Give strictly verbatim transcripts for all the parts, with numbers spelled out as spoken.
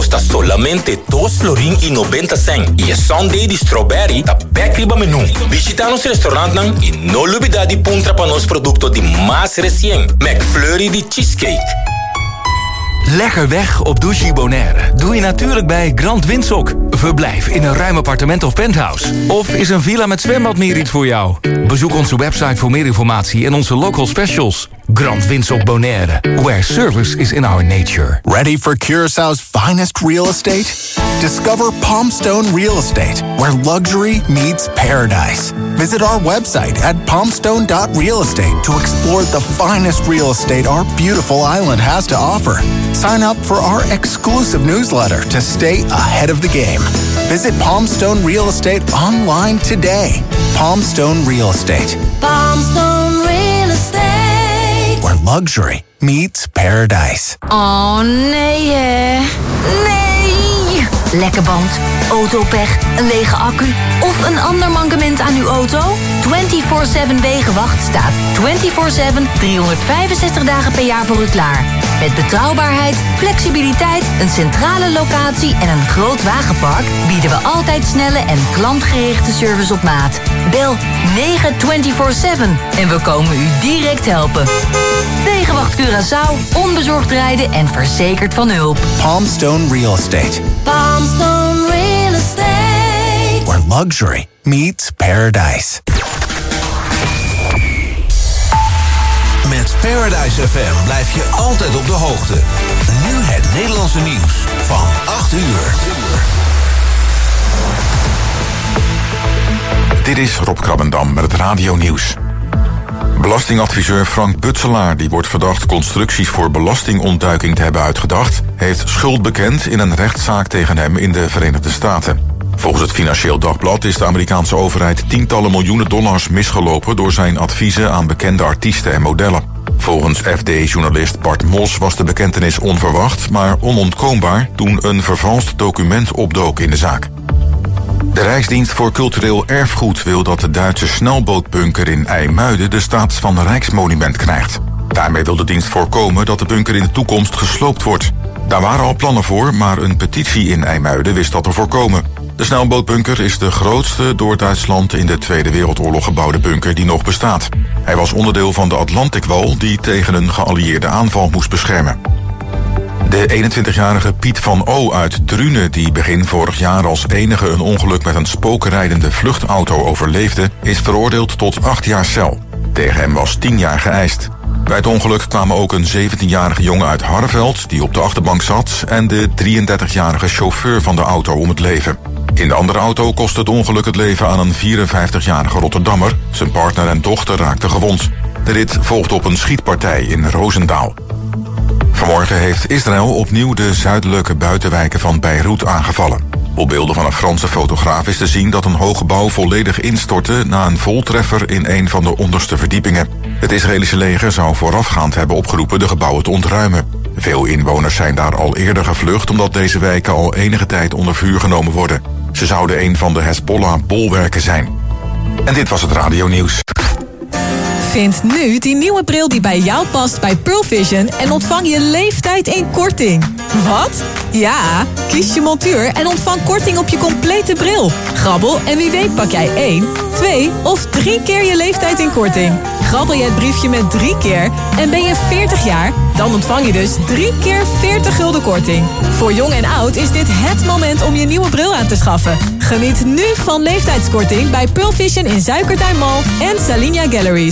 custa solamente dos florin y noventa cent. Y el sundae di strawberry ta backriba menu. Visita nos restaurant nang y no olvida di puntra pa nos producto di más recién. McFlurry di cheesecake. Lekker weg op Douche Bonaire doe je natuurlijk bij Grand Windsock. Verblijf in een ruim appartement of penthouse. Of is een villa met zwembad meer iets voor jou? Bezoek onze website voor meer informatie en onze local specials. Grand Windsock Bonaire, where service is in our nature. Ready for Curaçao's finest real estate? Discover Palmstone Real Estate, where luxury meets paradise. Visit our website at palmstone dot real estate to explore the finest real estate our beautiful island has to offer. Sign up for our exclusive newsletter to stay ahead of the game. Visit Palmstone Real Estate online today. Palmstone Real Estate. Palmstone Real Estate. Where luxury meets paradise. Oh nee hè. Nee. Lekke band, autopech, een lege accu of een ander mankement aan uw auto? vierentwintig zeven Wegenwacht staat vierentwintig zeven, driehonderdvijfenzestig dagen per jaar voor u klaar. Met betrouwbaarheid, flexibiliteit, een centrale locatie en een groot wagenpark bieden we altijd snelle en klantgerichte service op maat. Bel negen vierentwintig zeven en we komen u direct helpen. Wegenwacht Curaçao, onbezorgd rijden en verzekerd van hulp. Palmstone Real Estate. Palmstone Real Estate. Where luxury meets paradise. Met Paradise F M blijf je altijd op de hoogte. Nu het Nederlandse nieuws van acht uur. Dit is Rob Krabbendam met het radionieuws. Belastingadviseur Frank Butselaar, die wordt verdacht constructies voor belastingontduiking te hebben uitgedacht, heeft schuld bekend in een rechtszaak tegen hem in de Verenigde Staten. Volgens het Financieel Dagblad is de Amerikaanse overheid tientallen miljoenen dollars misgelopen door zijn adviezen aan bekende artiesten en modellen. Volgens F D-journalist Bart Mos was de bekentenis onverwacht, maar onontkoombaar toen een vervalst document opdook in de zaak. De Rijksdienst voor Cultureel Erfgoed wil dat de Duitse snelbootbunker in IJmuiden de status van Rijksmonument krijgt. Daarmee wil de dienst voorkomen dat de bunker in de toekomst gesloopt wordt. Daar waren al plannen voor, maar een petitie in IJmuiden wist dat te voorkomen. De snelbootbunker is de grootste door Duitsland in de Tweede Wereldoorlog gebouwde bunker die nog bestaat. Hij was onderdeel van de Atlantikwall die tegen een geallieerde aanval moest beschermen. De eenentwintigjarige Piet van O uit Drunen, die begin vorig jaar als enige een ongeluk met een spookrijdende vluchtauto overleefde, is veroordeeld tot acht jaar cel. Tegen hem was tien jaar geëist. Bij het ongeluk kwamen ook een zeventienjarige jongen uit Harreveld, die op de achterbank zat, en de drieëndertigjarige chauffeur van de auto om het leven. In de andere auto kostte het ongeluk het leven aan een vierenvijftigjarige Rotterdammer. Zijn partner en dochter raakten gewond. De rit volgde op een schietpartij in Roosendaal. Vanmorgen heeft Israël opnieuw de zuidelijke buitenwijken van Beirut aangevallen. Op beelden van een Franse fotograaf is te zien dat een hoog gebouw volledig instortte na een voltreffer in een van de onderste verdiepingen. Het Israëlische leger zou voorafgaand hebben opgeroepen de gebouwen te ontruimen. Veel inwoners zijn daar al eerder gevlucht omdat deze wijken al enige tijd onder vuur genomen worden. Ze zouden een van de Hezbollah-bolwerken zijn. En dit was het radionieuws. Vind nu die nieuwe bril die bij jou past bij Pearl Vision en ontvang je leeftijd in korting. Wat? Ja, kies je montuur en ontvang korting op je complete bril. Grabbel en wie weet pak jij één, twee of drie keer je leeftijd in korting. Grabbel je het briefje met drie keer en ben je veertig jaar, dan ontvang je dus drie keer veertig gulden korting. Voor jong en oud is dit het moment om je nieuwe bril aan te schaffen. Geniet nu van leeftijdskorting bij Pearl Vision in Suikertuin Mall en Salinia Galleries.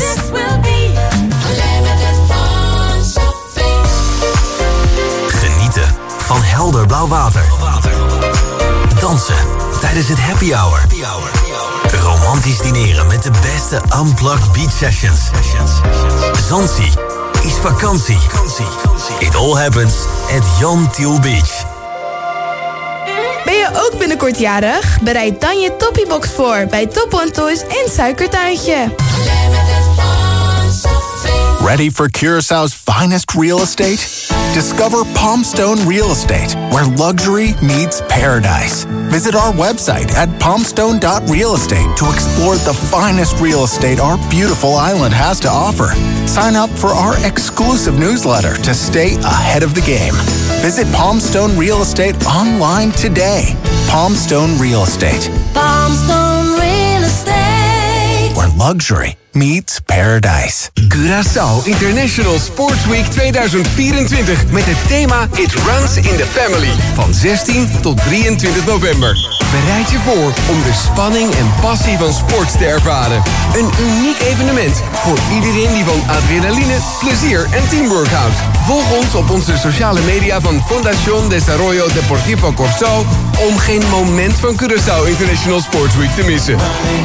Genieten van helder blauw water. Dansen tijdens het happy hour. Romantisch dineren met de beste unplugged beach sessions. Zanzi is vakantie. It all happens at Jan Thiel Beach. Ben je ook binnenkort jarig? Bereid dan je Toppybox voor bij Top One Toys in Suikertuintje. Ready for Curaçao's finest real estate? Discover Palm Stone Real Estate, where luxury meets paradise. Visit our website at palmstone dot real estate to explore the finest real estate our beautiful island has to offer. Sign up for our exclusive newsletter to stay ahead of the game. Visit Palmstone Real Estate online today. Palmstone Real Estate. Palmstone Real Estate. Where luxury meets paradise. Curaçao International Sports Week tweeduizend vierentwintig met het thema It Runs in the Family. Van zestien tot drieëntwintig november. Bereid je voor om de spanning en passie van sport te ervaren. Een uniek evenement voor iedereen die van adrenaline, plezier en teamwork houdt. Volg ons op onze sociale media van Fundación Desarrollo Deportivo Corso om geen moment van Curaçao International Sports Week te missen.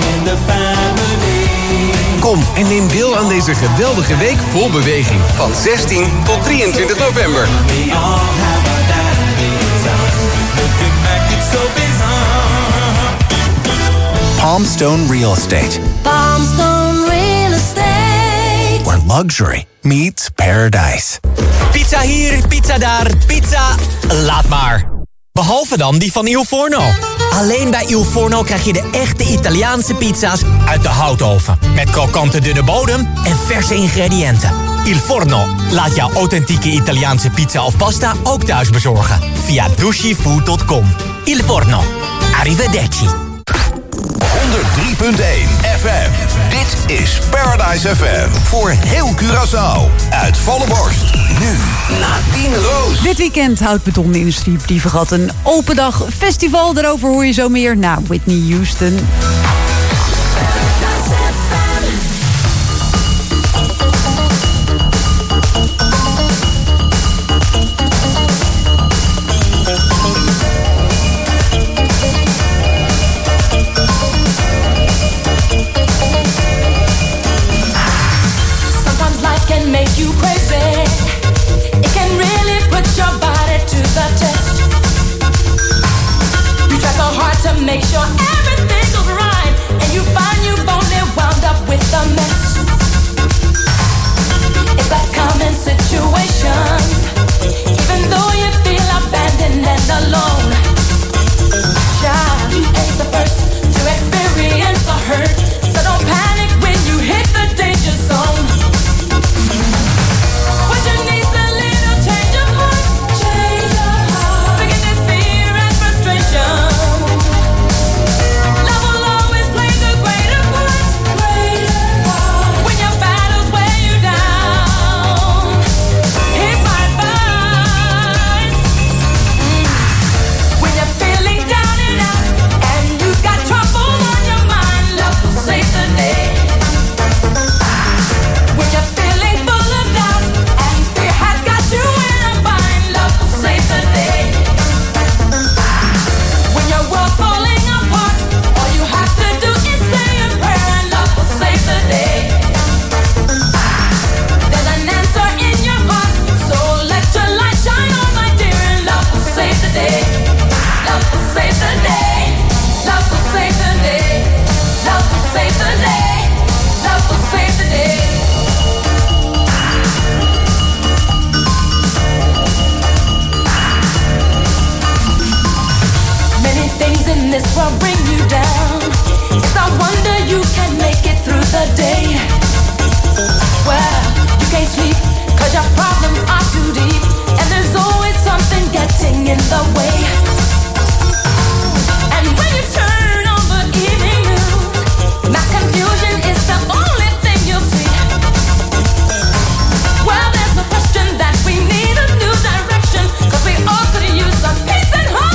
Kom en neem deel aan deze geweldige week vol beweging. Van zestien tot drieëntwintig november. Palmstone Real Estate. Palmstone Real Estate. Where luxury meets paradise. Pizza hier, pizza daar, pizza... Laat maar. Behalve dan die van Il Forno. Alleen bij Il Forno krijg je de echte Italiaanse pizza's uit de houtoven. Met krokante dunne bodem en verse ingrediënten. Il Forno laat jouw authentieke Italiaanse pizza of pasta ook thuis bezorgen. Via dushifood punt com. Il Forno. Arrivederci. honderd drie punt één F M. Dit is Paradise F M. Voor heel Curaçao. Uit volle borst. Nu Nadine Roos. Dit weekend houdt Betonindustrie Brievengat een open dag festival. Daarover hoor je zo meer na Whitney Houston. Make sure everything goes right, and you find you've only wound up with a mess. It's that common situation, even though you feel abandoned and alone. Child, you ain't the first to experience a hurt, so don't panic when you hit the danger zone. What you need's a little change of heart, change of heart. Forget this fear and frustration. This will bring you down. It's a wonder you can make it through the day. Well, you can't sleep cause your problems are too deep, and there's always something getting in the way. And when you turn on the evening news, mass confusion is the only thing you'll see. Well, there's no question that we need a new direction, cause we all could use some peace and harmony.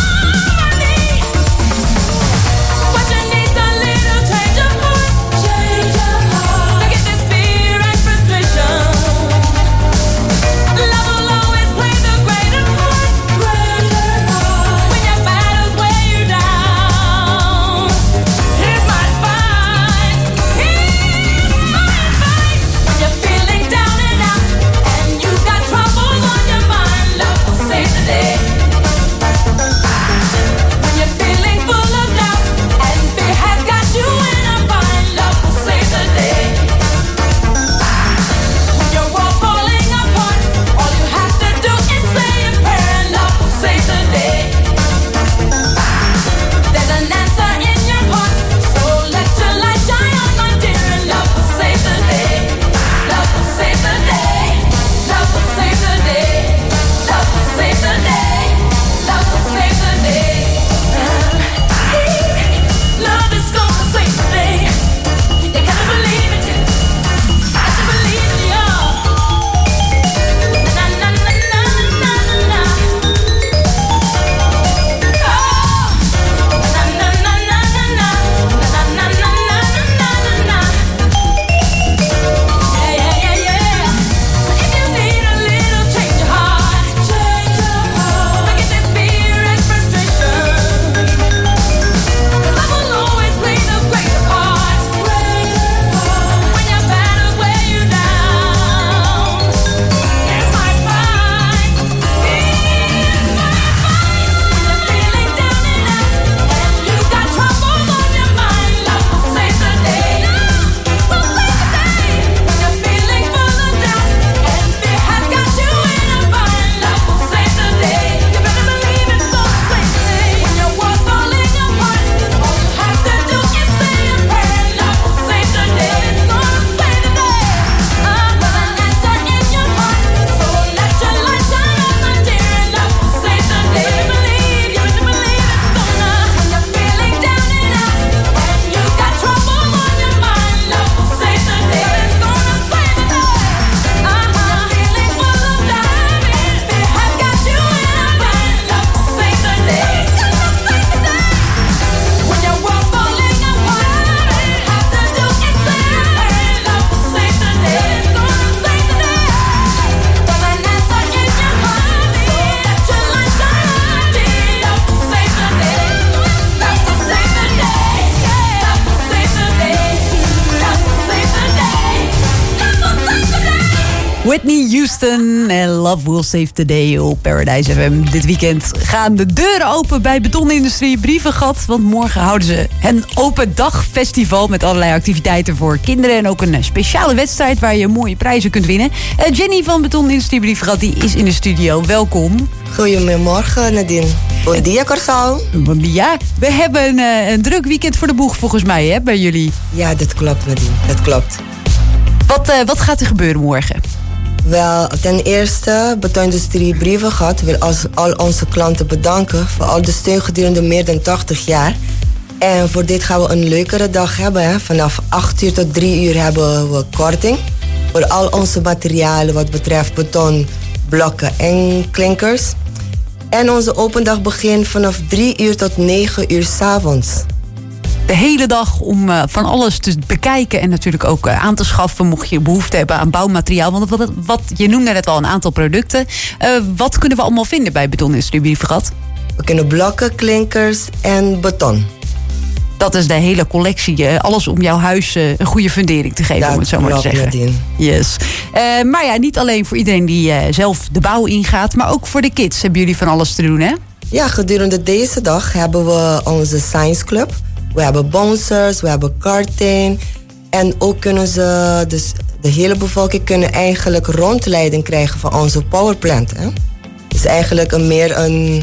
Whitney Houston en Love Will Save the Day op Paradise F M. Dit weekend gaan de deuren open bij Betonindustrie Brievengat. Want morgen houden ze een open dagfestival met allerlei activiteiten voor kinderen. En ook een speciale wedstrijd waar je mooie prijzen kunt winnen. Uh, Jenny van Betonindustrie Brievengat die is in de studio. Welkom. Goedemorgen Nadine. Bon dia Curaçao. Bon dia. We hebben een, uh, een druk weekend voor de boeg volgens mij hè, bij jullie. Ja, dat klopt Nadine. Dat klopt. Wat, uh, wat gaat er gebeuren morgen? Wel, ten eerste, Betonindustrie Brievengat wil als, al onze klanten bedanken voor al de steun gedurende meer dan tachtig jaar. En voor dit gaan we een leukere dag hebben. Hè. Vanaf acht uur tot drie uur hebben we korting. Voor al onze materialen wat betreft beton, blokken en klinkers. En onze open dag begint vanaf drie uur tot negen uur 's avonds. De hele dag om uh, van alles te bekijken en natuurlijk ook uh, aan te schaffen mocht je behoefte hebben aan bouwmateriaal. Want wat, wat, je noemde net al een aantal producten. Uh, wat kunnen we allemaal vinden bij Betonindustrie Brievengat? We kunnen blokken, klinkers en beton. Dat is de hele collectie. Uh, alles om jouw huis uh, een goede fundering te geven, dat om het zo maar te zeggen. Nadine. Yes. Uh, maar ja, niet alleen voor iedereen die uh, zelf de bouw ingaat, maar ook voor de kids hebben jullie van alles te doen, hè? Ja, gedurende deze dag hebben we onze Science Club. We hebben bouncers, we hebben karting. En ook kunnen ze, dus de hele bevolking kunnen eigenlijk rondleiding krijgen van onze powerplant. Hè? Dus eigenlijk een meer een...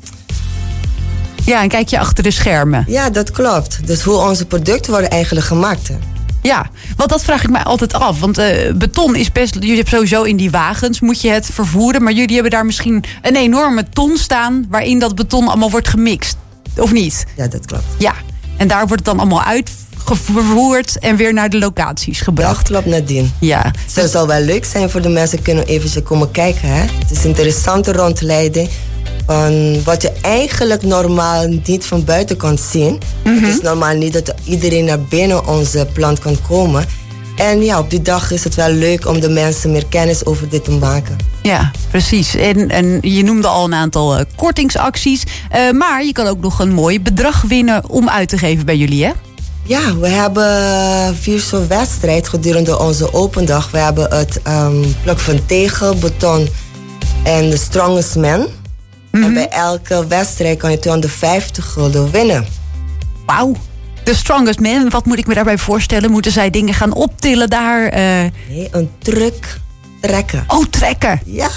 Ja, een kijkje achter de schermen. Ja, dat klopt. Dus hoe onze producten worden eigenlijk gemaakt. Hè? Ja, want dat vraag ik mij altijd af. Want uh, beton is best... Jullie hebben sowieso in die wagens, moet je het vervoeren. Maar jullie hebben daar misschien een enorme ton staan waarin dat beton allemaal wordt gemixt. Of niet? Ja, dat klopt. Ja. En daar wordt het dan allemaal uitgevoerd en weer naar de locaties gebracht. Dat klopt, Nadine. Ja. Dus het zou wel leuk zijn voor de mensen kunnen even komen kijken. Hè? Het is een interessante rondleiding van wat je eigenlijk normaal niet van buiten kan zien. Mm-hmm. Het is normaal niet dat iedereen naar binnen onze plant kan komen. En ja, op die dag is het wel leuk om de mensen meer kennis over dit te maken. Ja, precies. En, en je noemde al een aantal uh, kortingsacties. Uh, maar je kan ook nog een mooi bedrag winnen om uit te geven bij jullie, hè? Ja, we hebben vier zo'n wedstrijd gedurende onze open dag. We hebben het um, pluk van tegel, beton en de strongest man. Mm-hmm. En bij elke wedstrijd kan je tweehonderdvijftig gulden winnen. Wauw. De strongest man, wat moet ik me daarbij voorstellen? Moeten zij dingen gaan optillen daar? Uh... Nee, een truck trekken. Oh, trekken? Ja.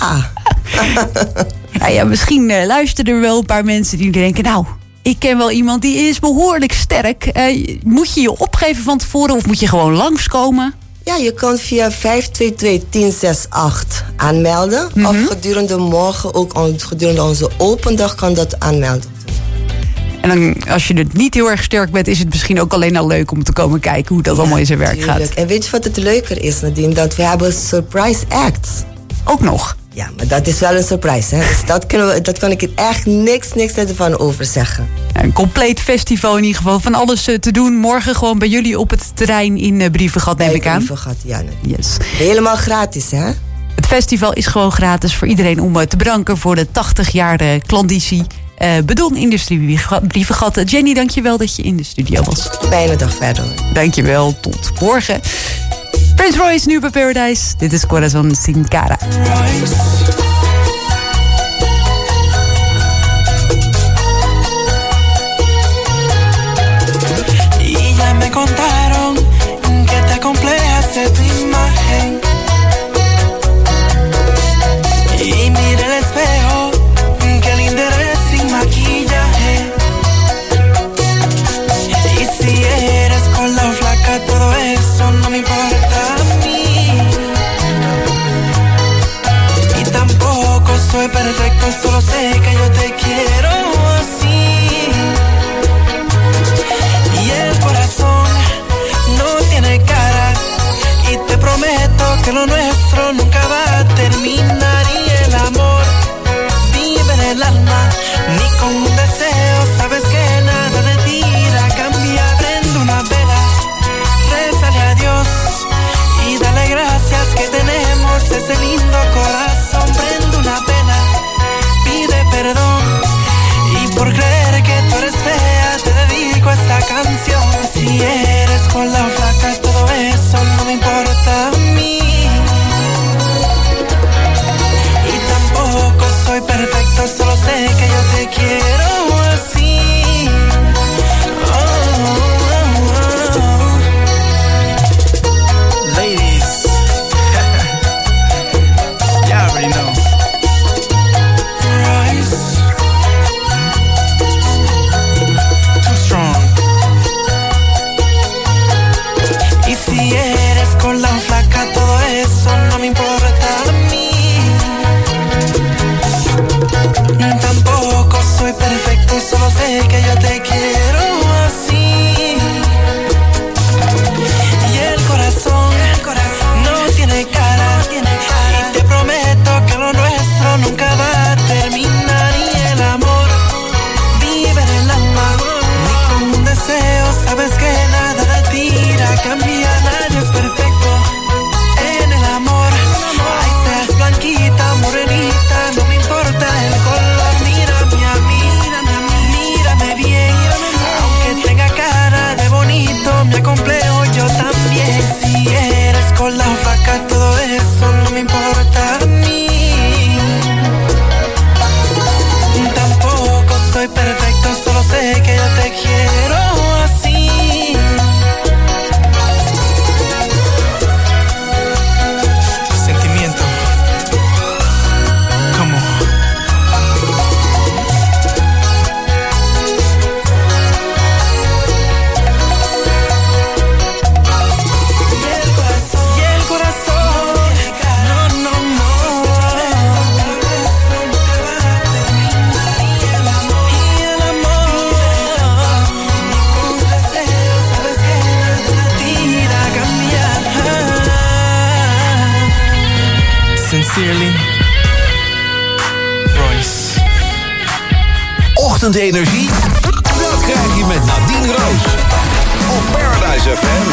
nou ja, misschien uh, luisteren er wel een paar mensen die denken... nou, ik ken wel iemand die is behoorlijk sterk. Uh, moet je je opgeven van tevoren of moet je gewoon langskomen? Ja, je kan via vijf twee twee, tien zes acht aanmelden. Mm-hmm. Of gedurende morgen, ook gedurende onze open dag, kan dat aanmelden. En dan, als je het niet heel erg sterk bent, is het misschien ook alleen al leuk om te komen kijken hoe dat ja, allemaal in zijn werk tuurlijk. gaat. En weet je wat het leuker is, Nadine? Dat we hebben surprise acts. Ook nog? Ja, maar dat is wel een surprise, hè? Dus dat, kunnen we, dat kan ik er echt niks, niks ervan over zeggen. Een compleet festival in ieder geval. Van alles te doen. Morgen gewoon bij jullie op het terrein in Brievengat, neem ik aan. Brievengat, ja. Yes. Helemaal gratis, hè? Het festival is gewoon gratis voor iedereen om te bedanken voor de tachtig jaar klandizie. Uh, Betonindustrie Brievengat. Jenny, dankjewel dat je in de studio was. Fijne dag verder. Dankjewel, tot morgen. Prince Royce nu bij Paradise. Dit is Corazon Sin Cara. Y ya me contaron que te complejaste tu imagen. Y mira el espejo, que linda eres sin maquillaje. Y si eres con la flaca, todo eso no me importa a mí. Y tampoco soy perfecto, solo sé que yo te quiero así. Y el corazón no tiene cara. Y te prometo que lo nuestro nunca va a terminar. Y el amor vive en el alma, ni con un deseo, sabes que nada de ti irá a cambiar. Prende una vela, rézale a Dios y dale gracias que tenemos ese lindo corazón. Prende una vela, pide perdón y por creer que tú eres fea te dedico a esta canción. Si eres con la flaca, todo eso no me importa a mí. Ochtendenergie? Dat krijg je met Nadine Roos. Op Paradise F M.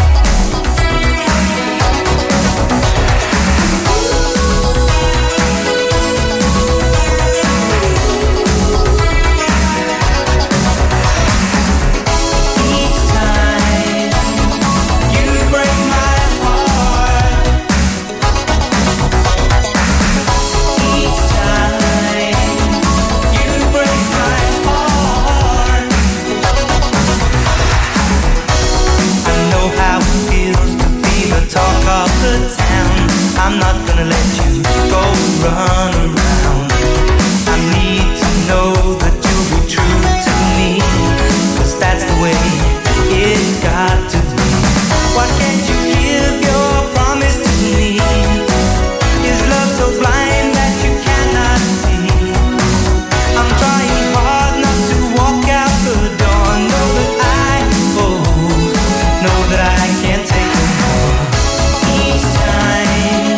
I'm not gonna let you go run around. I need to know that you'll be true to me, 'cause that's the way it's got to be. Why can't you give your promise to me? Is love so blind that you cannot see? I'm trying hard not to walk out the door. Know that I, oh, know that I can't take it more. Each time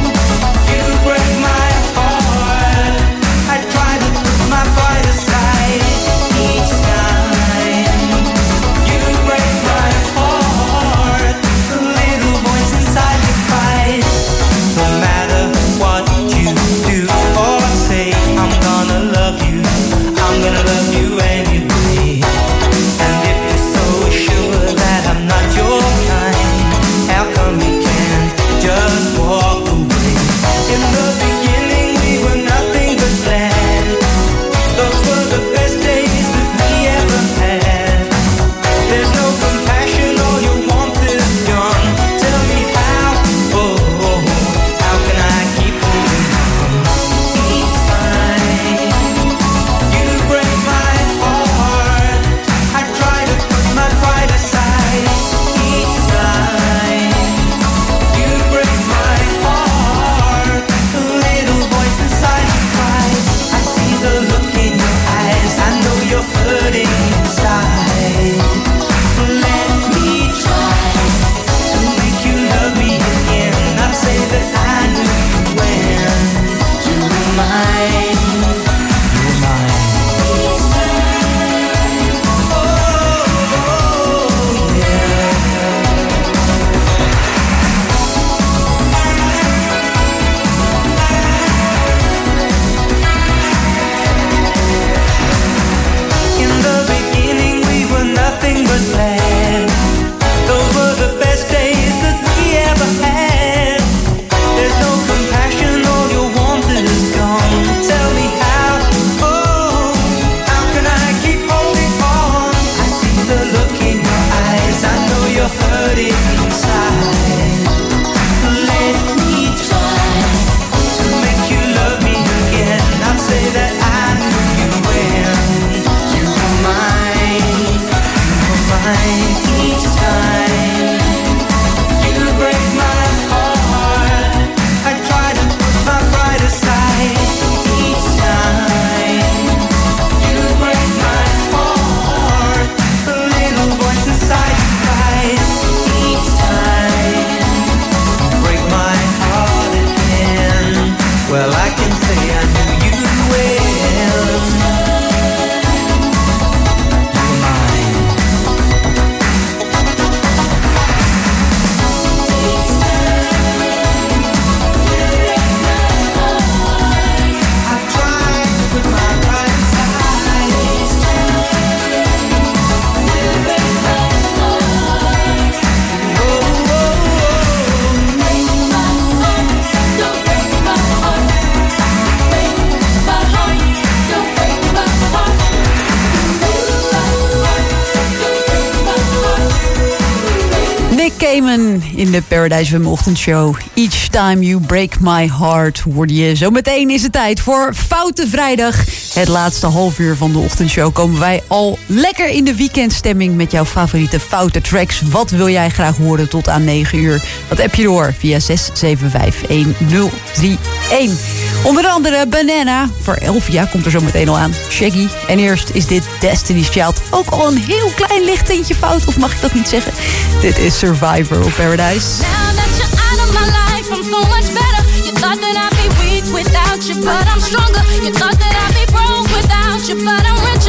Cayman in de Paradise F M ochtendshow. Each time you break my heart, hoorde je. Zometeen is het tijd voor Foute Vrijdag. Het laatste half uur van de ochtendshow komen wij al lekker in de weekendstemming met jouw favoriete foute tracks. Wat wil jij graag horen tot aan negen uur? Dat heb je door via zes zeven vijf een nul drie een. Onder andere Banana. Voor Elvia komt er zo meteen al aan. Shaggy. En eerst is dit Destiny's Child. Ook al een heel klein lichtentje fout, of mag ik dat niet zeggen? Dit is Survivor op Paradise. Now that you're out of my life, I'm so much better. You thought that I'd be weak without you, but I'm stronger. You thought that I'd be broke without you, but I'm rich.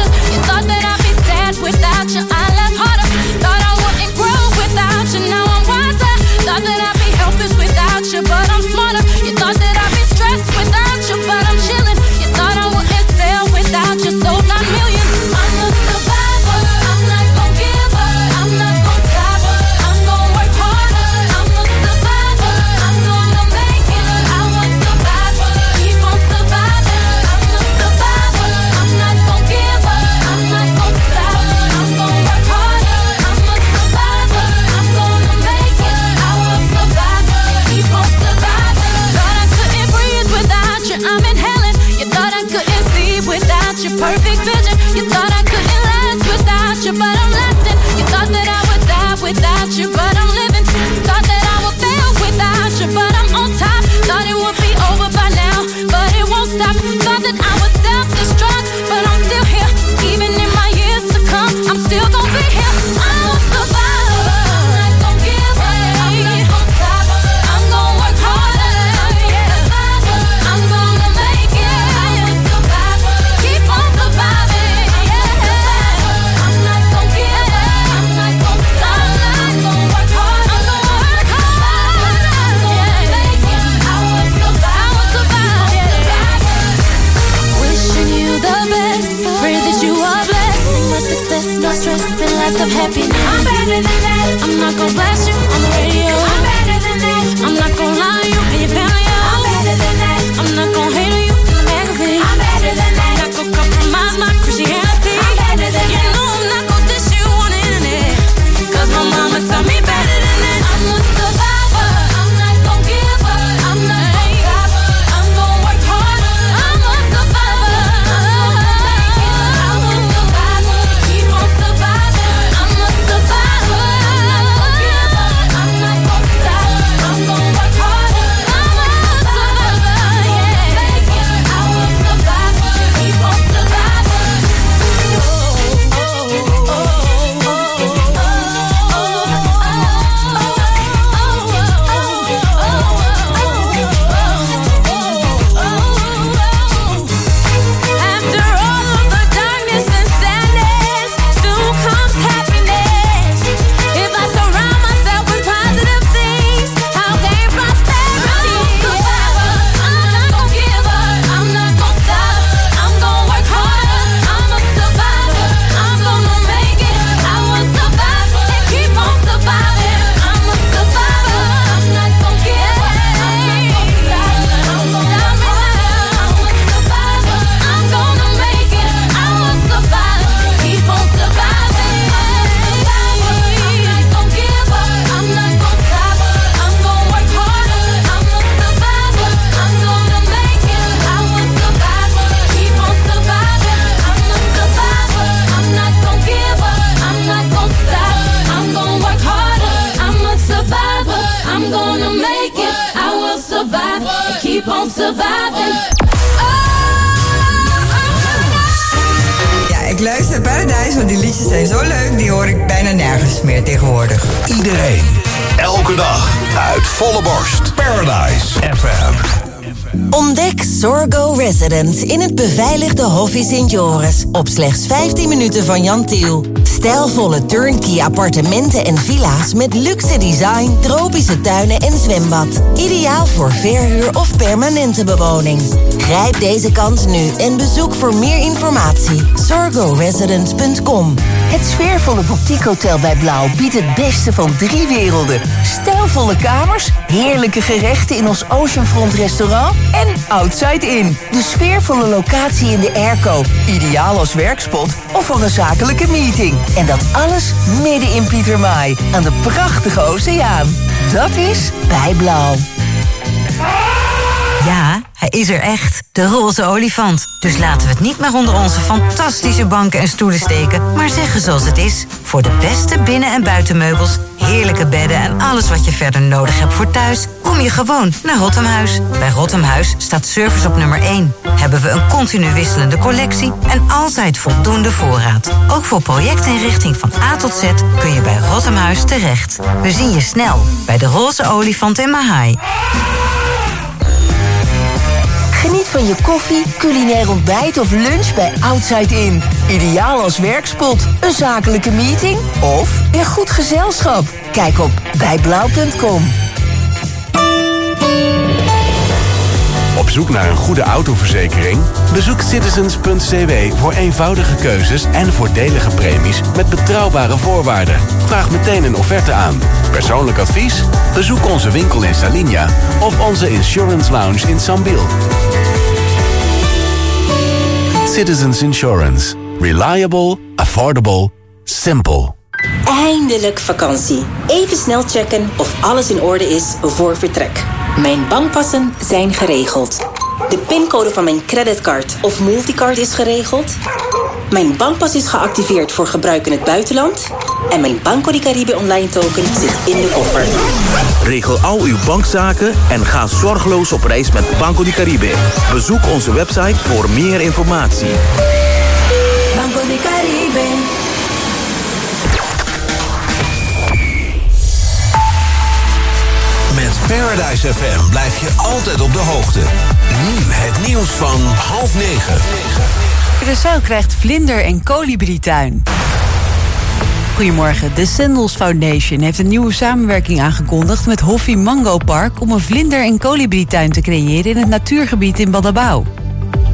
no stress and lots of happiness. I'm better than that. I'm not gonna blast you on the radio. I'm better than that. I'm not gonna lie to you and your family. I'm better than that. I'm not gonna hate on you in the magazine. I'm better than that. Not gonna compromise my Christianity. I'm better than that. You know I'm not gonna dish you on the internet. Cause my mama taught me better than that. I'm a survivor. I'm not gonna give up. I'm not gonna stop. I'm gonna work hard. I'm a survivor. I'm a survivor. Keep on surviving. I'm a survivor. I'm not gonna stop. I'm gonna work hard. I'm a survivor. Yeah. I will survive. Keep on surviving. After all of the darkness and sadness, soon comes happiness. If I surround myself with positive things, I'll gain prosperity. I'm a survivor. I'm not gonna give up. I'm not gonna stop. I'm gonna work harder. I'm a survivor. I'm gonna make it. I will survive and keep on surviving. I'm a survivor. I'm not gonna give up. I'm not gonna stop. I'm gonna stop it now. I'm a survivor. I'm gonna make it. I will survive. Keep on surviving. I'm not gonna give up. I'm not gonna stop. I'm gonna work harder. I'm a survivor. I'm gonna make it. I will survive. Keep on surviving. I'm a survivor. I'm not gonna give up. I'm not gonna stop. I'm gonna work harder. I'm a survivor. I'm gonna make it. I will survive. Keep on surviving. Ja, ik luister Paradise, want die liedjes zijn zo leuk. Die hoor ik bijna nergens meer tegenwoordig. Iedereen, elke dag, uit volle borst. Paradise F M. Ontdek Sorgo Residence in het beveiligde Hoffie Sint Joris. Op slechts vijftien minuten van Jan Tiel. Stijlvolle turnkey appartementen en villa's met luxe design, tropische tuinen en zwembad. Ideaal voor verhuur of permanente bewoning. Grijp deze kans nu en bezoek voor meer informatie sorgo residence punt com. Het sfeervolle boutiquehotel bij Blauw biedt het beste van drie werelden. Stijlvolle kamers, heerlijke gerechten in ons Oceanfront restaurant en Outside Inn. De sfeervolle locatie in de airco. Ideaal als werkspot of voor een zakelijke meeting. En dat alles midden in Pietermaai aan de prachtige oceaan. Dat is bij Blauw. Ja, hij is er echt. De roze olifant. Dus laten we het niet meer onder onze fantastische banken en stoelen steken, maar zeggen zoals het is. Voor de beste binnen- en buitenmeubels, heerlijke bedden en alles wat je verder nodig hebt voor thuis, kom je gewoon naar Rottemhuis. Bij Rottemhuis staat service op nummer één. Hebben we een continu wisselende collectie en altijd voldoende voorraad. Ook voor projectinrichting van A tot Z kun je bij Rottemhuis terecht. We zien je snel bij de roze olifant in Mahaai. Geniet van je koffie, culinair ontbijt of lunch bij Outside Inn. Ideaal als werkspot, een zakelijke meeting of in goed gezelschap. Kijk op bijblauw punt com. Op zoek naar een goede autoverzekering? Bezoek citizens punt c w voor eenvoudige keuzes en voordelige premies met betrouwbare voorwaarden. Vraag meteen een offerte aan. Persoonlijk advies? Bezoek onze winkel in Salinja of onze Insurance Lounge in Sambil. Citizens Insurance. Reliable, affordable, simple. Eindelijk vakantie. Even snel checken of alles in orde is voor vertrek. Mijn bankpassen zijn geregeld. De pincode van mijn creditcard of multicard is geregeld. Mijn bankpas is geactiveerd voor gebruik in het buitenland. En mijn Banco di Caribe online token zit in de koffer. Regel al uw bankzaken en ga zorgeloos op reis met Banco di Caribe. Bezoek onze website voor meer informatie. Banco di Caribe. Met Paradise F M blijf je altijd op de hoogte. Nu het nieuws van half negen. Curaçao krijgt vlinder- en kolibrietuin. Goedemorgen. De Sandals Foundation heeft een nieuwe samenwerking aangekondigd met Hoffie Mango Park om een vlinder- en kolibrietuin te creëren in het natuurgebied in Badabau.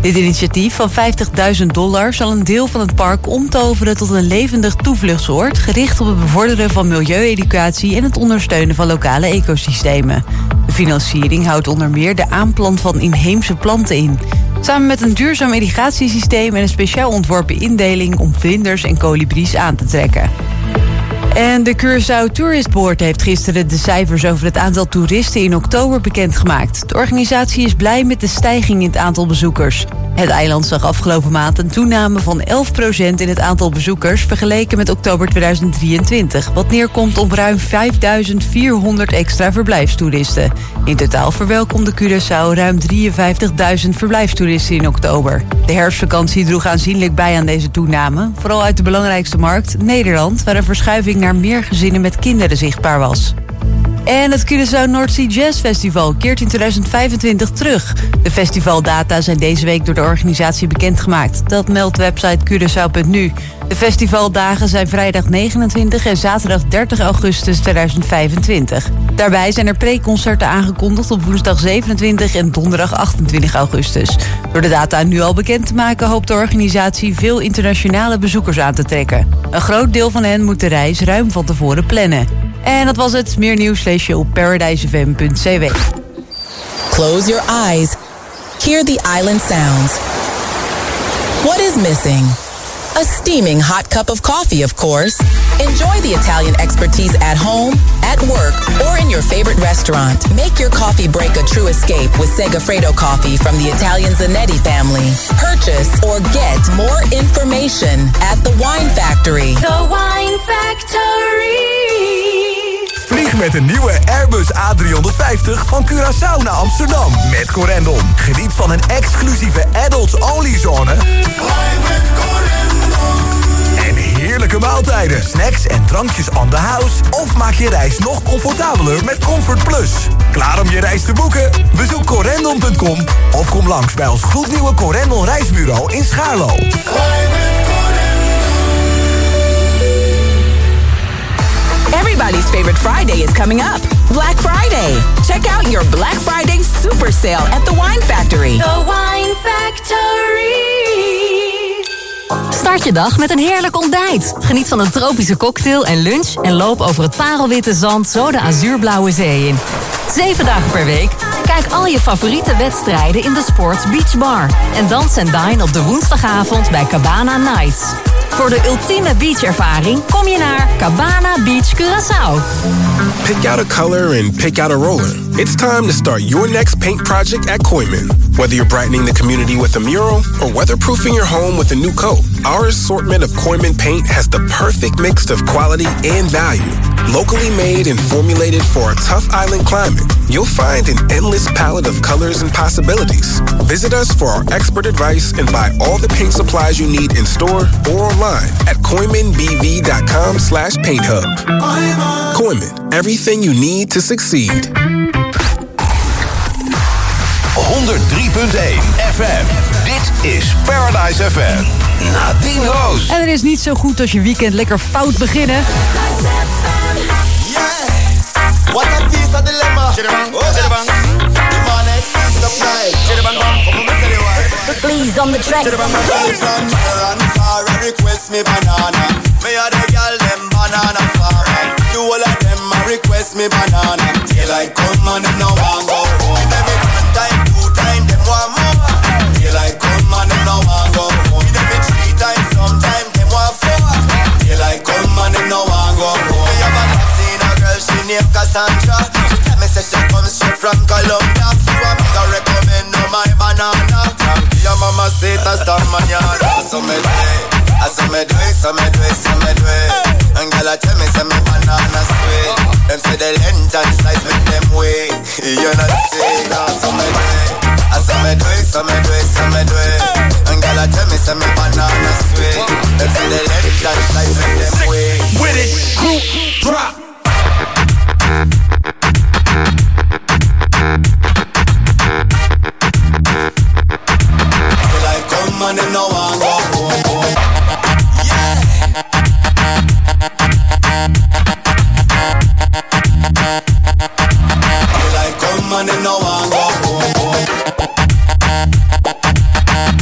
Dit initiatief van vijftigduizend dollar zal een deel van het park omtoveren tot een levendig toevluchtsoord, gericht op het bevorderen van milieueducatie en het ondersteunen van lokale ecosystemen. De financiering houdt onder meer de aanplant van inheemse planten in. Samen met een duurzaam irrigatiesysteem en een speciaal ontworpen indeling om vlinders en kolibries aan te trekken. En de Curaçao Tourist Board heeft gisteren de cijfers over het aantal toeristen in oktober bekendgemaakt. De organisatie is blij met de stijging in het aantal bezoekers. Het eiland zag afgelopen maand een toename van elf procent in het aantal bezoekers vergeleken met oktober tweeduizend drieëntwintig, wat neerkomt op ruim vijfduizend vierhonderd extra verblijfstoeristen. In totaal verwelkomde Curaçao ruim drieënvijftigduizend verblijfstoeristen in oktober. De herfstvakantie droeg aanzienlijk bij aan deze toename, vooral uit de belangrijkste markt, Nederland, waar een verschuiving naar meer gezinnen met kinderen zichtbaar was. En het Curaçao North Sea Jazz Festival keert in tweeduizend vijfentwintig terug. De festivaldata zijn deze week door de organisatie bekendgemaakt. Dat meldt website Curaçao punt nu. De festivaldagen zijn vrijdag negenentwintig en zaterdag dertig augustus tweeduizend vijfentwintig. Daarbij zijn er preconcerten aangekondigd op woensdag zevenentwintig en donderdag achtentwintig augustus. Door de data nu al bekend te maken hoopt de organisatie veel internationale bezoekers aan te trekken. Een groot deel van hen moet de reis ruim van tevoren plannen. En dat was het. Meer nieuws lees je op paradise f m punt c w. Close your eyes. Hear the island sounds. What is missing? A steaming hot cup of coffee, of course. Enjoy the Italian expertise at home, at work, or in your favorite restaurant. Make your coffee break a true escape with Segafredo coffee from the Italian Zanetti family. Purchase or get more information at the Wine Factory. The Wine Factory. Vlieg met een nieuwe Airbus A driehonderdvijftig van Curaçao naar Amsterdam met Corendon. Geniet van een exclusieve adults-only zone en heerlijke maaltijden, snacks en drankjes on the house. Of maak je reis nog comfortabeler met Comfort Plus. Klaar om je reis te boeken? Bezoek corendon punt com of kom langs bij ons gloednieuwe Corendon reisbureau in Schaarlo. Everybody's favorite Friday is coming up. Black Friday. Check out your Black Friday super sale at the Wine Factory. The Wine Factory. Start je dag met een heerlijk ontbijt. Geniet van een tropische cocktail en lunch en loop over het parelwitte zand zo de azuurblauwe zee in. Zeven dagen per week. Kijk al je favoriete wedstrijden in de Sports Beach Bar. En dans en dine op de woensdagavond bij Cabana Nights. Voor de ultieme beachervaring kom je naar Cabana Beach Curaçao. Pick out a color and pick out a roller. It's time to start your next paint project at Koyman. Whether you're brightening the community with a mural or weatherproofing your home with a new coat, our assortment of Koyman paint has the perfect mix of quality and value. Locally made and formulated for a tough island climate, you'll find an endless palette of colors and possibilities. Visit us for our expert advice and buy all the paint supplies you need in store or online at koyman b v dot com slash paint hub. Koyman, everything you need to succeed. honderd drie punt één F M. Dit is Paradise F M. Nadine Roos. En er is niet zo goed als je weekend lekker fout beginnen. What a piece of dilemma. Chittabang, oh, chittabang. The money, supply. Chittabang, come on, tell you why. Please on the track. Chittabang, girls from near and far request me banana. Me a the girl them banana far. You all of them a request me banana. Daylight come and them no want go home. Them it one time, two time, them want more. Daylight come and them no want go home. Them it three times, sometime them want four. Daylight come and them no want go home. Me have a seen a girl, she named Cassandra. She tell me say she comes straight from Colombia. So I make her recommend no my banana. Your mama say that's the mañana. So me do it, so me do it, so me do it, so me do it. And girl I tell me say me banana sweet. Them say the length and size make them way. You know say that. So me do it, so me do it, so me do it, so me do it. And girl I tell me say me banana sweet. Them say the length and size make them way. With it, group drop. And them no one go home. Yeah. You like come and them no one go home.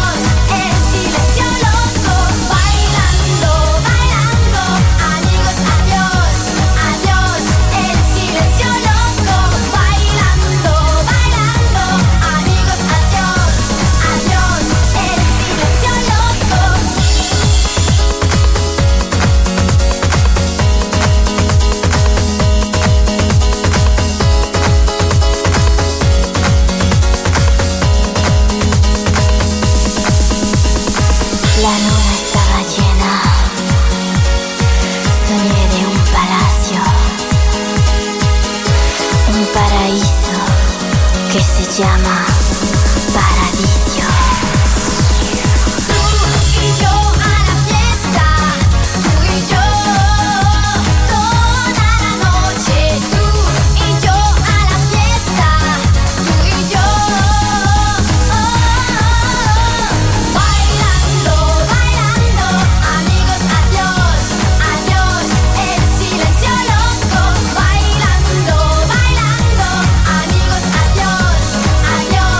llama Paradiso. Tú y yo a la fiesta, tú y yo toda la noche. Tú y yo a la fiesta, tú y yo bailando, bailando. Amigos, adiós, adiós, el silencio loco. Bailando, bailando. Amigos, adiós, adiós.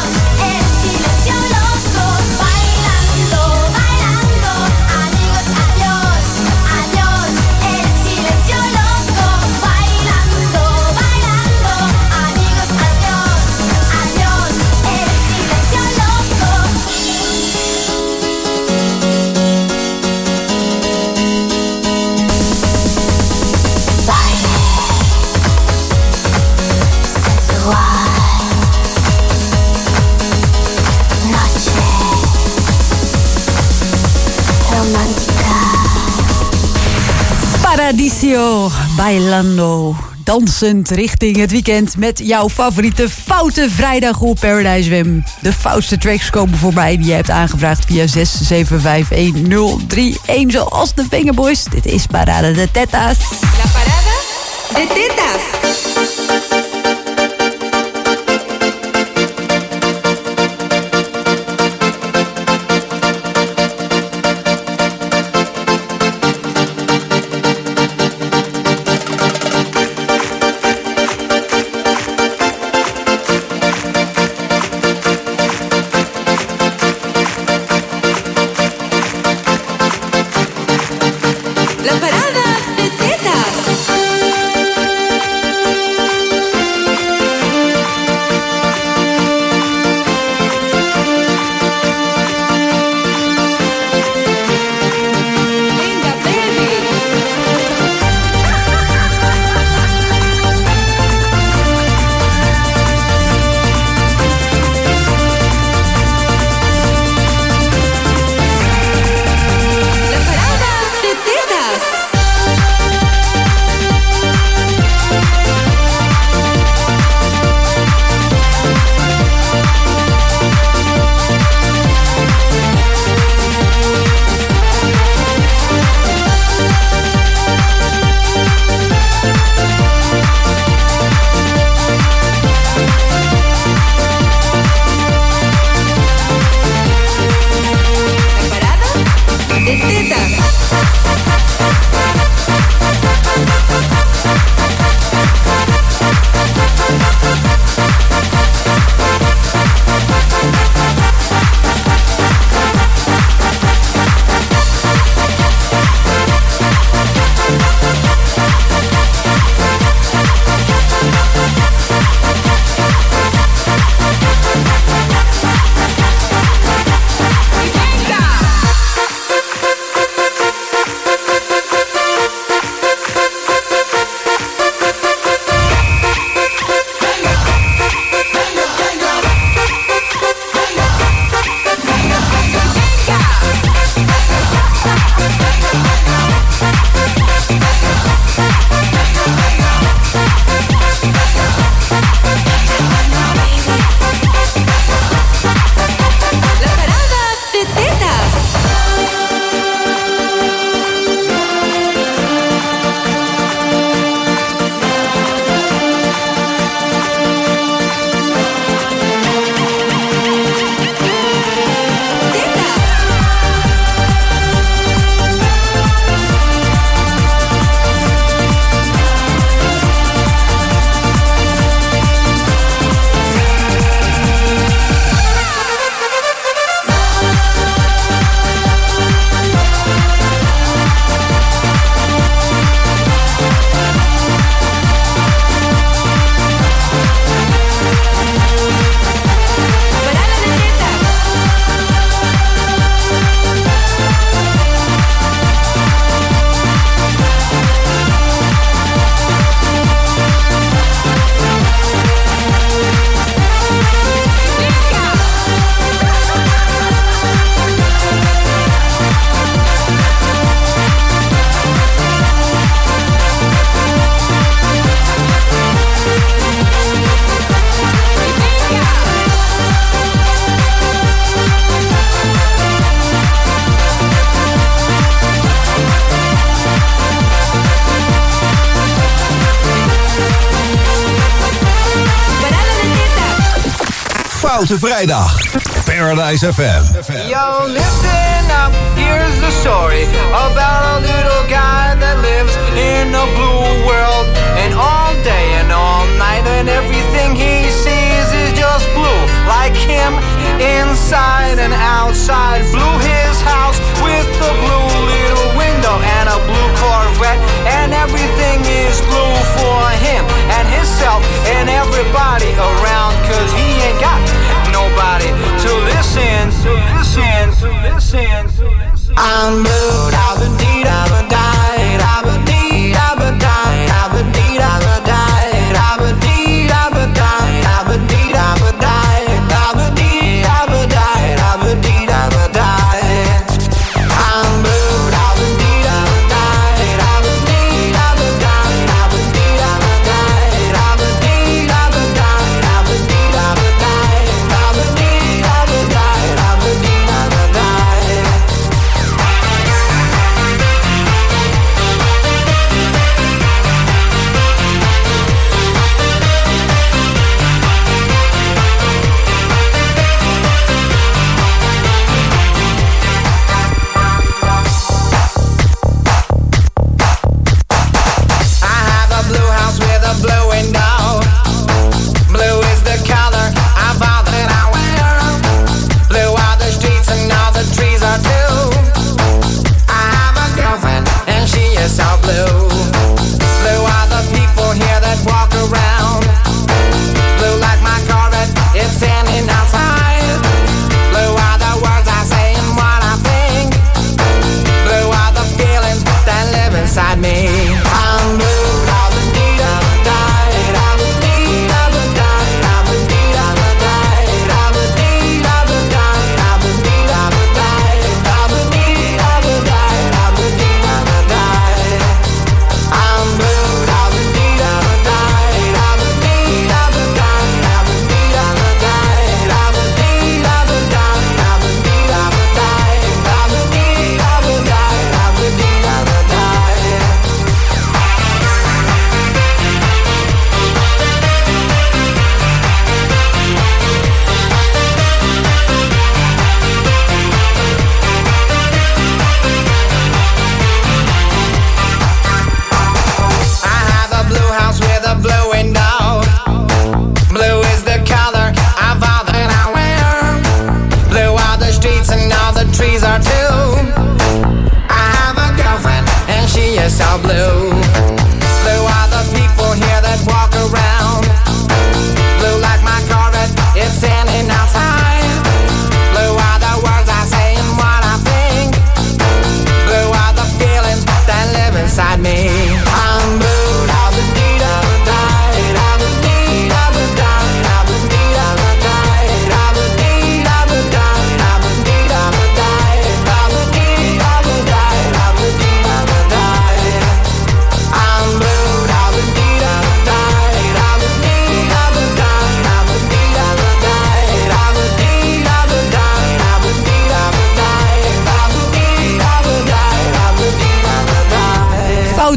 Paradiso, bailando, dansend richting het weekend met jouw favoriete foute vrijdag op Paradise F M. De foutste tracks komen voorbij die je hebt aangevraagd via zes zeven vijf een nul drie een, zoals de Fingerboys. Dit is Parada de Tetas. La Parada de Tetas. La Parada de Tetas. Venga, baby. La Parada de Tetas. De Tetas. La Parada de Tetas. Foute Vrijdag. Paradise F M. Yo, listen up, here's the story about a little guy that lives in a blue world. And all day and all night, and everything he sees is just blue. Like him, inside and outside. Blue his house with a blue little window and a blue Corvette. And everything is blue for him and himself and everybody around. Cause he ain't got nobody to listen, to listen, to listen, to listen. I'm blue, I've been deed, I've been died, I've been deed, I've been died, I've been deed, I've been died, I've been deed, I've been died, I've been deed, I've been died, I've been deed, I've been died, I've been deed, I've been died. I'm blue, I've been deed, I've been died, I've been deed,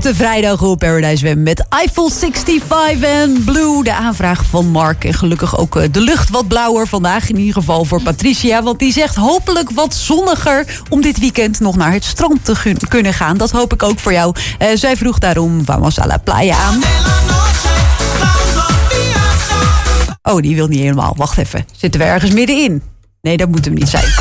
Foute Vrijdag op Paradise F M met Eiffel vijfenzestig en Blue. De aanvraag van Mark. En gelukkig ook de lucht wat blauwer vandaag. In ieder geval voor Patricia. Want die zegt hopelijk wat zonniger om dit weekend nog naar het strand te gun- kunnen gaan. Dat hoop ik ook voor jou. Uh, zij vroeg daarom Vamos a la Playa aan. Oh, die wil niet helemaal. Wacht even. Zitten we ergens middenin? Nee, dat moet hem niet zijn.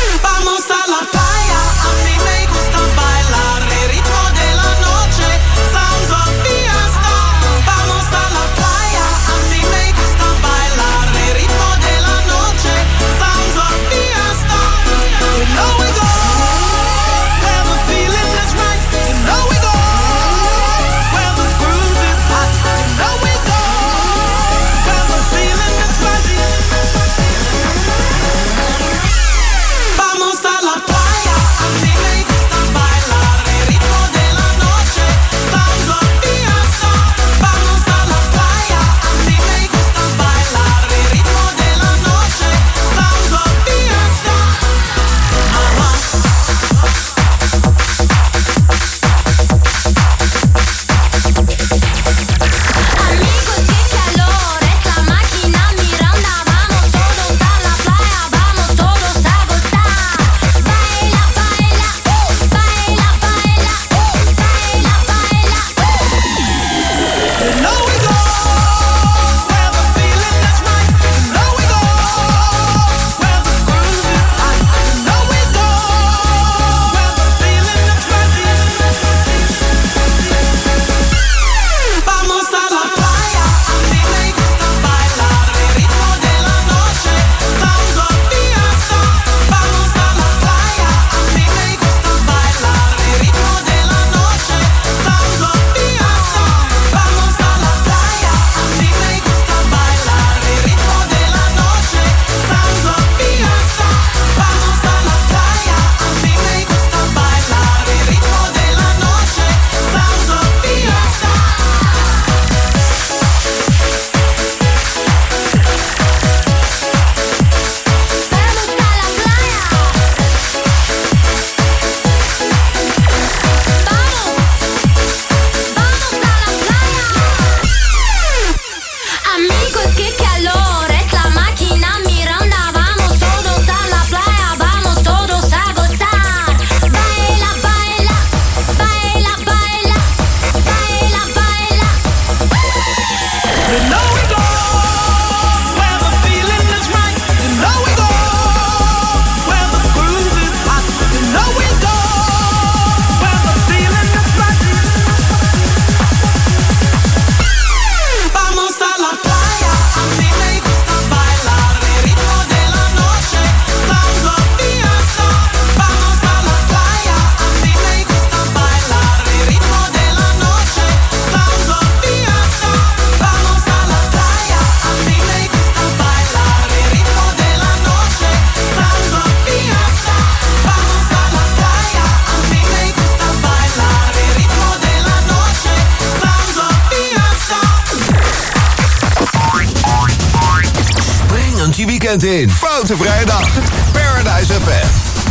In Foute Vrijdag, Paradise F M.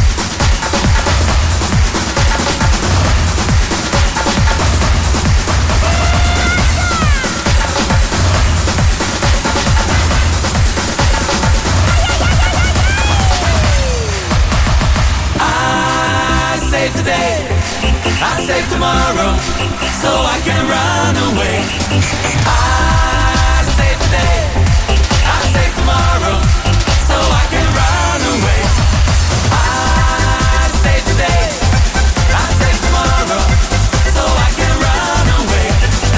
I save today, I save tomorrow, so I can run away. I save today, I save tomorrow, so I can run away. I save today, I save tomorrow, so I can run away.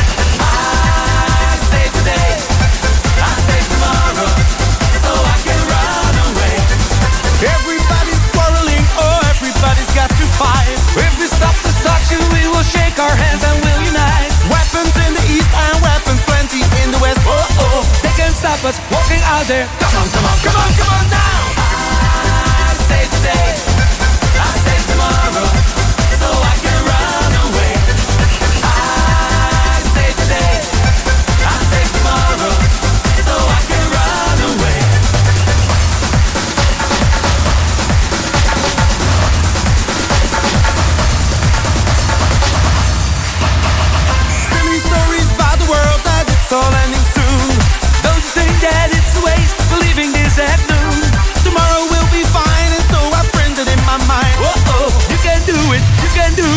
I save today, I save tomorrow, so I can run away. Everybody's quarreling, oh, everybody's got to fight. If we stop destruction, we will shake our hands and we'll unite. Weapons in the east and weapons plenty in the west. Oh, oh, they can't stop us walking out there. Come on, come on, come on, come on now. I save today, I save tomorrow, so I can run away. I save today, I save tomorrow, so I can run away.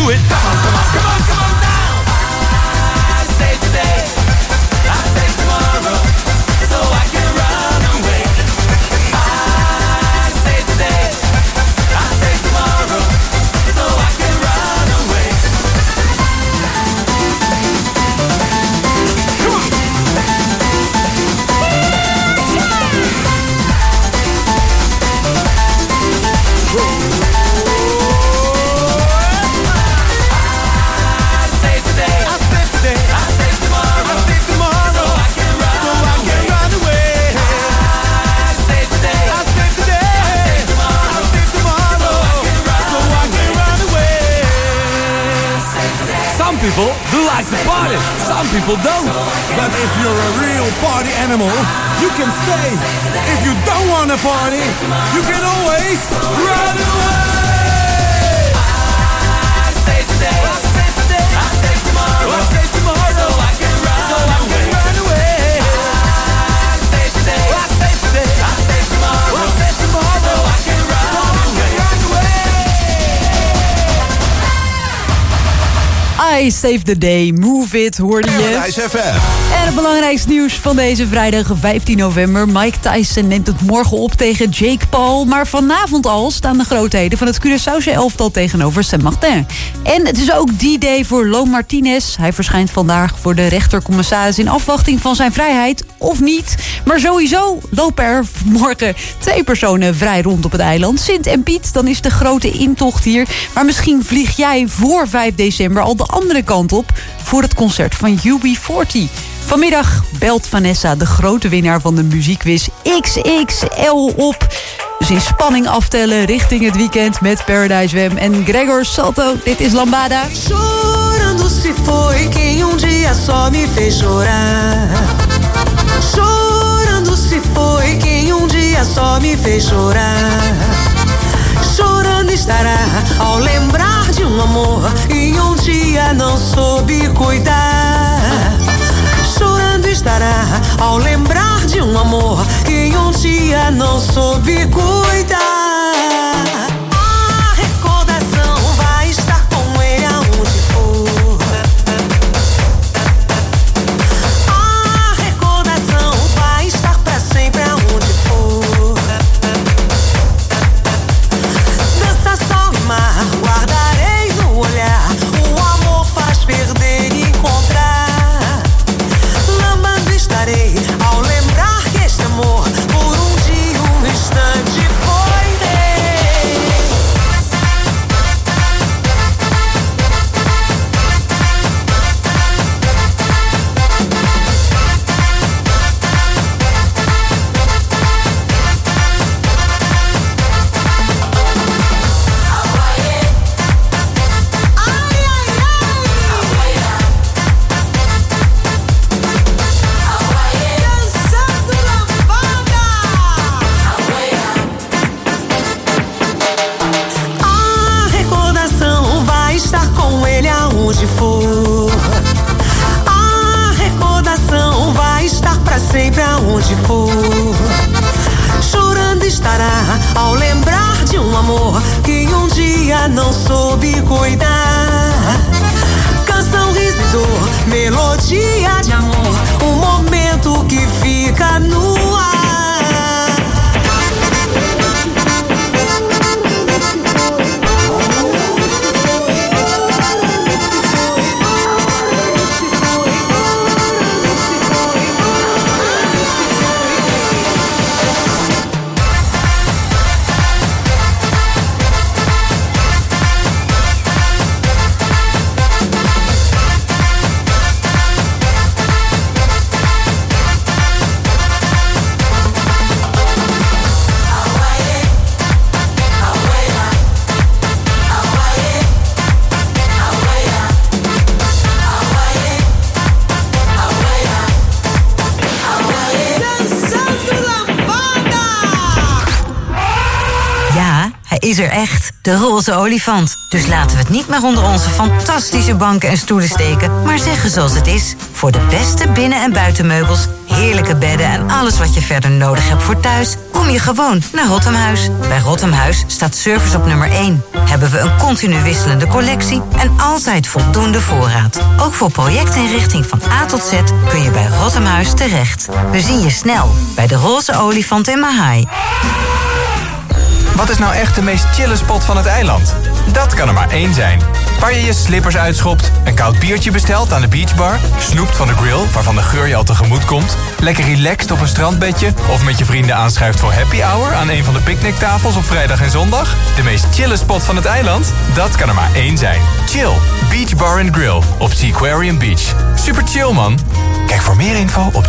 do it. Come on, come on, come on, come on now. I say today, I say tomorrow, so I can run away. I say today, I say tomorrow, so I can run away. Come on. Some people do like to party, some people don't. But if you're a real party animal, you can stay. If you don't want to party, you can always run away. I say today, I say today, I say tomorrow, I say tomorrow, so I can run, so I can run away. I say today, I say today, I say tomorrow, I say tomorrow, so I can run, so I can run away. I Save the Day, Move It, hoorde je. Paradise F M. En het belangrijkste nieuws van deze vrijdag vijftien november. Mike Tyson neemt het morgen op tegen Jake Paul. Maar vanavond al staan de grootheden van het Curaçaose elftal tegenover Saint-Martin. En het is ook D-Day voor Lo Martinez. Hij verschijnt vandaag voor de rechtercommissaris in afwachting van zijn vrijheid. Of niet. Maar sowieso lopen er morgen twee personen vrij rond op het eiland. Sint en Piet, dan is de grote intocht hier. Maar misschien vlieg jij voor vijf december al de andere kant op voor het concert van U B veertig. Vanmiddag belt Vanessa, de grote winnaar van de muziekquiz, X X L op. Dus in spanning aftellen richting het weekend met Paradise F M en Gregor Salto. Dit is Lambada. Chorando se foi quem um dia só me fez chorar. Chorando se foi quem um dia só me fez chorar. Chorando estará ao lembrar de um amor que um dia não soube cuidar. Chorando estará ao lembrar de um amor que um dia não soube cuidar. A recordação vai estar com ele aonde for. A recordação vai estar pra sempre aonde for. Dança, sol e mar, guardarei no olhar. O amor faz perder e encontrar. Lambando estarei ao lembrar que este amor por um dia, um instante foi rei. A recordação vai estar com ele aonde for. A recordação vai estar pra sempre aonde for. Chorando estará ao lembrar de um amor que um dia não soube cuidar. Canção, riso e dor, melodia de amor, um momento que fica no ar. is er echt, de roze olifant. Dus laten we het niet meer onder onze fantastische banken en stoelen steken, maar zeggen zoals het is. Voor de beste binnen- en buitenmeubels, heerlijke bedden en alles wat je verder nodig hebt voor thuis, kom je gewoon naar Rottemhuis. Bij Rottemhuis staat service op nummer één. Hebben we een continu wisselende collectie en altijd voldoende voorraad. Ook voor projectinrichting van A tot Z kun je bij Rottemhuis terecht. We zien je snel bij de roze olifant in Mahaai. Wat is nou echt de meest chille spot van het eiland? Dat kan er maar één zijn. Waar je je slippers uitschopt, een koud biertje bestelt aan de beachbar, snoept van de grill waarvan de geur je al tegemoet komt, lekker relaxed op een strandbedje of met je vrienden aanschuift voor happy hour aan een van de picknicktafels op vrijdag en zondag. De meest chille spot van het eiland? Dat kan er maar één zijn. Chill, Beach Bar and Grill op Seaquarium Beach. Super chill, man. Kijk voor meer info op